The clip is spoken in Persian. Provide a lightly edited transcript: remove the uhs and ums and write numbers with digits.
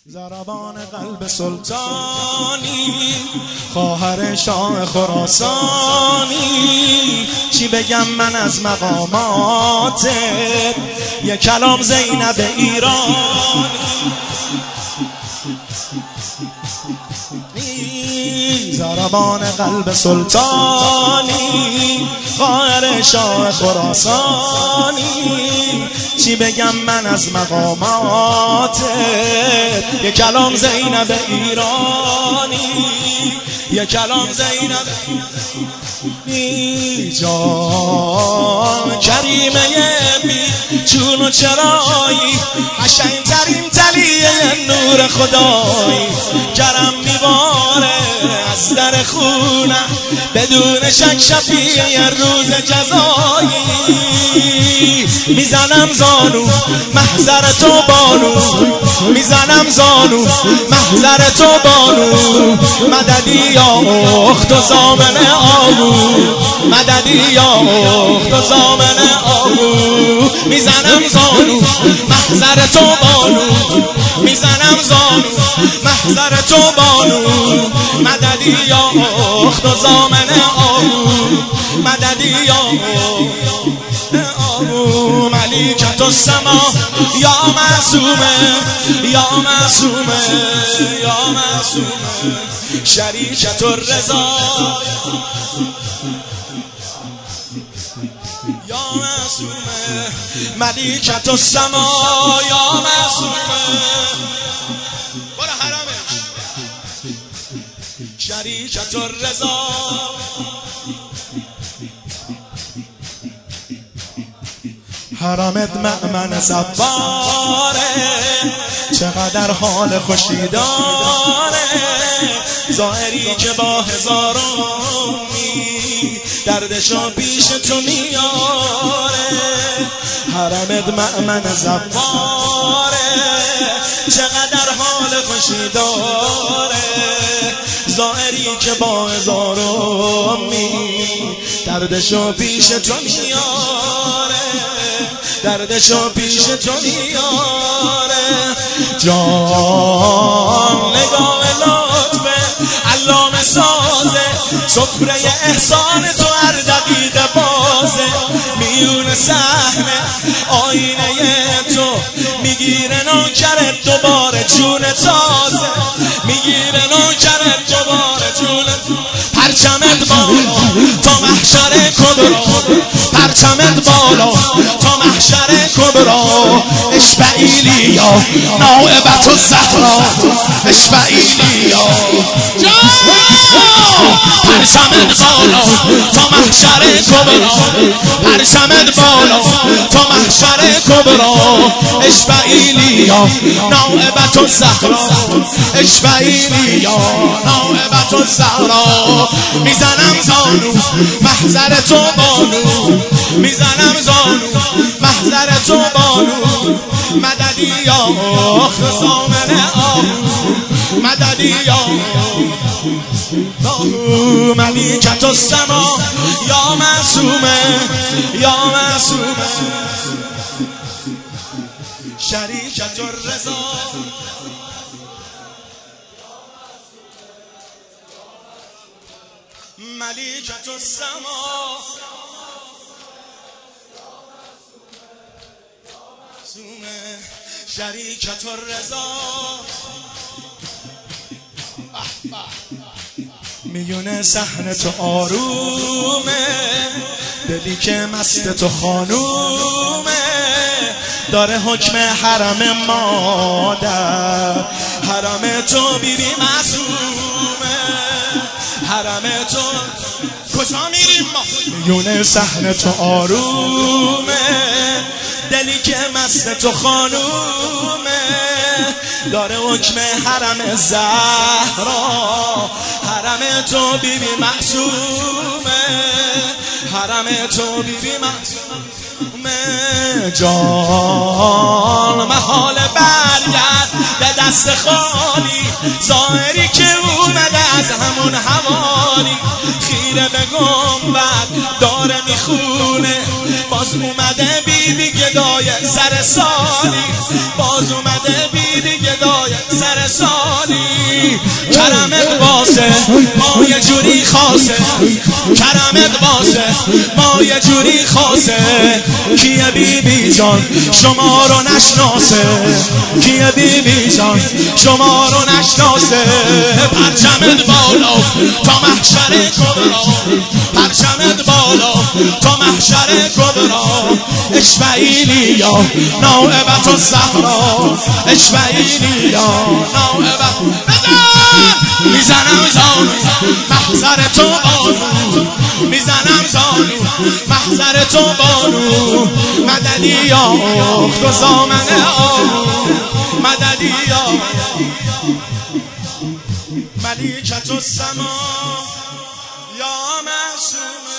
ضربان قلب سلطانی، خواهر شاه خراسانی. چی بگم من از مقاماتت، یه کلام زینب ایرانی. ضربان قلب سلطانی، خواهر شاه خراسانی. چی بگم من از مقاماتت، یه کلام زینب ایرانی. یه کلام زینب جان کریمه بی جون و چرایی، قشنگ‌ترین تلیه نور خدایی. کرم میباره از در خونه، بدون شک شفیع روز جزایی. میزنم زانو محضر تو بانو، میزنم زانو محضر تو بانو. مددی یا اخت و زامن آهو، مددی یا اخت و زامن آهو. میزنم زانو محضر تو بانو، میزنم زانو محضر تو بانو. مددی یا اخت و زامن آهو، مددی یا ملیکت السما یا معصومه، یا معصومه، یا معصومه. شریکت الرضا یا معصومه، ملیکت السما یا معصومه. برو حرمش. شریکت الرضا حرمت مأمن صباره، چقدر حال خوشی داره. ظاهری که با هزارانی، دردشو پیش تو میاره. حرمت مأمن صباره، چقدر حال خوشی داره. ظاهری که با هزارانی، دردشو پیش تو میاره. دردشو پیش تو میاره. جان نگاه لطف علامه سازه، سفره احسان تو هر دقیقه بازه. میون صحنه آینه تو، میگیره نوکرت دوباره جون تازه. میگیره نوکرت دوباره جون. پرچمت بالا تا محشر کبرا، پرچمت بالا تا محشر کبرا. اشفعیلیا نائبت الزهرا، اشفعیلیا پرچمت بالا تا محشر کبرا، پرچمت بالا تا محشر کبرا. اشفعیلیا نائبت الزهرا، اشفعیلیا نائبت الزهرا. میزنم زانو محضر تو بانو، میزنم زانو محضر تو بانو. مددی یا اخت زامن آهو، مددی یا آهو. ملیکت السما یا معصومه، یا معصومه. شریکت الرضا ملیکت السما شریکت الرضا. میونه صحنه تو آرومه، دلی که مست تو خانومه. داره حکم حرم مادر، حرم تو بیبی معصومه. حرم تو کجا میریم ما؟ میونه صحنه تو آرومه، دلی که مست تو خانومه. داره حکم حرم زهرا، حرم تو بیبی معصومه. حرم تو بیبی معصومه. جان محال برگرد به دست خالی، ظاهری که اومده از همون حوالی. خیره به گنبد داره میخونه، باز اومده بیبی گدای سر سالی. باز اومده بیبی گدای سر کرمت واسه ما یه جوری خاصه، کرمت واسه ما یه جوری خاصه. کیه بی بی جان شما رو نشناسه، کیه بی بی جان شما رو نشناسه. پرچمت بالا تا محشر کبرا، پرچمت بالا تا محشر کبرا. اشفعیلی یا نائبت الزهرا، اشفعیلی یا نائبت. میزنم زانو محضر تو بانو، میزنم زانو محضر تو بانو. مددی یا اخت و زامن آنو، مددی یا ملیکت السما یا معصوم